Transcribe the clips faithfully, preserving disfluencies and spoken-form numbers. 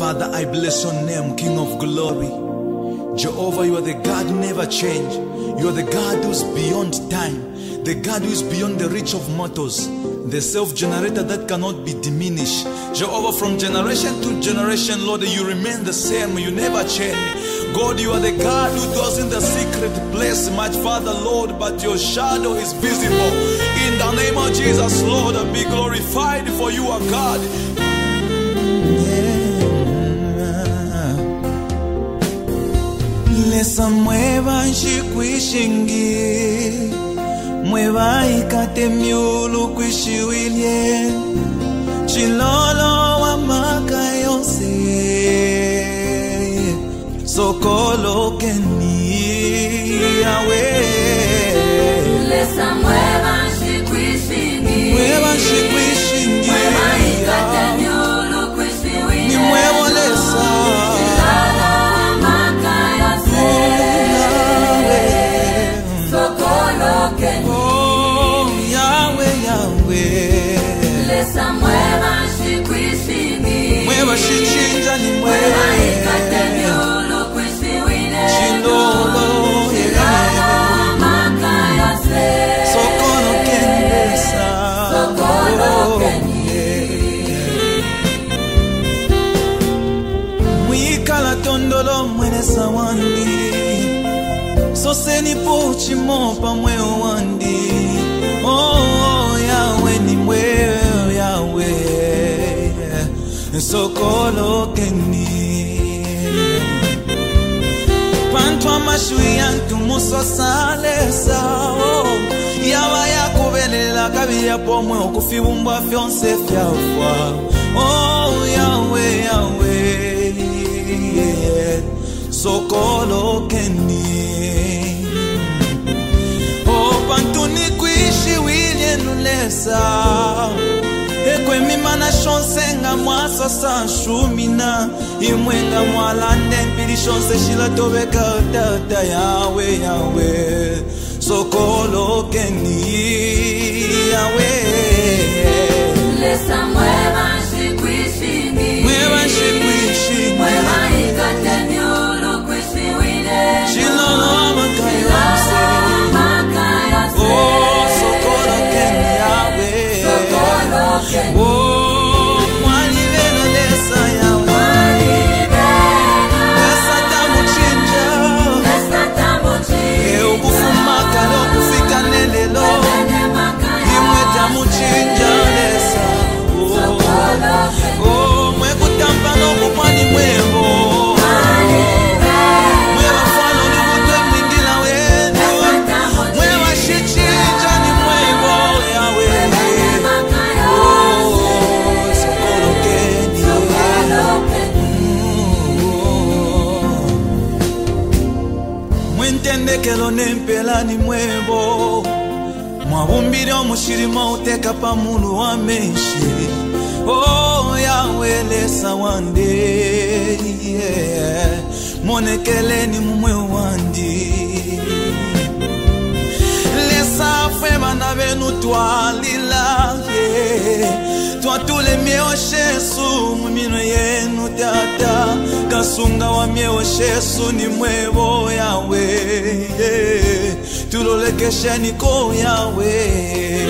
Father, I bless your name, King of glory. Jehovah, you are the God who never change. You are the God who is beyond time, the God who is beyond the reach of mortals, the self-generator that cannot be diminished. Jehovah, from generation to generation, Lord, you remain the same, you never change. God, you are the God who dwells in the secret place, my Father, Lord, but your shadow is visible. In the name of Jesus, Lord, be glorified, for you are God. Lesa mueva nshikwishingi, mueva ikate miulu kwishiwilye, chilolo wa maka yose, sokolo keni yawe. Lesa mueva nshikwishingi, mueva nshikwishingi, mueva ikate miulu kwishiwilye, ni muevo lesa. Mueva shichinja ni mueva ikate miulu kwishiwile, chilolo maka yose, sokolo kendesa, sokolo kendi. Mwikala tondolo mwene sawandi, soseni pochi mopa mweo wandi. Oh, Yahweh ni mweo Yahweh, sokolo keni. Pantwa mashui yantu muso sale sao, yawa ya kubelela kabili pomwe okufibumbwa fyonse fyafwa. Oh, Yahweh Yahweh, sokolo keni. Oh, pantuni kuishi wilye nulesa, ekwe mimana shonsenga mwasa sa shumina, imwenga mwalande mpili shonse shila tobeka tata. Yahweh Yahweh, sokolo keni Yahweh. Lesa mueva nshikwishingi, mueva nshikwishingi, mueva ikate miulu kwishiwile, chilolo amaka yose. Oh, sokolo keni Yahweh, sokolo kendi. oh, mwalivela lesa Yahweh, Mwalivela, lesa tamuchinja, lesa tamuchinja, e ukufumaka lokufika nelelo, wene maka imwe tamuchinja lesa. sokolo kendi. Oh, mwe kutampa nokupani mwevo, mweva fano ni mutwe mwingila wenu, mweva shichinja ni mwevo Yahweh. Oh, sokolo keni, mwentendekelo nempela ni mwevo, mwabumbile omushirima uteka pamulu wa menshi. Oh, Yahweh lesa wande, yeah. Monekeleni mumwe wandi, lesa fwe bana benu twalila, yeah. Twatule miewoshesu mumino yenu tata, kasunga wa miewoshesu ni mwevo Yahweh, yeah. Tulolekesheni ko Yahweh.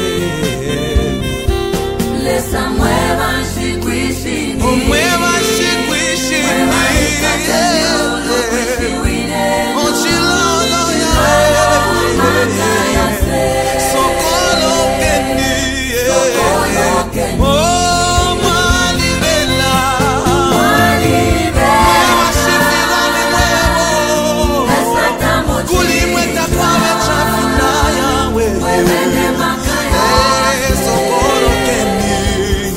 Lesa mueva nshikwishingi, Mueva nshikwishingi, mueva ikate miulu kwishiwile, oh, chilolo Yahweh, maka yose, sokolo keni, sokolo kendi. oh, mwalivela, Mwalivela, mueva shifila ni mwevo, lesa tamuchinja, kulimweta kwawe chafuna Yahweh, wene maka eh, yose, sokolo keni.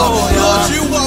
Lord, you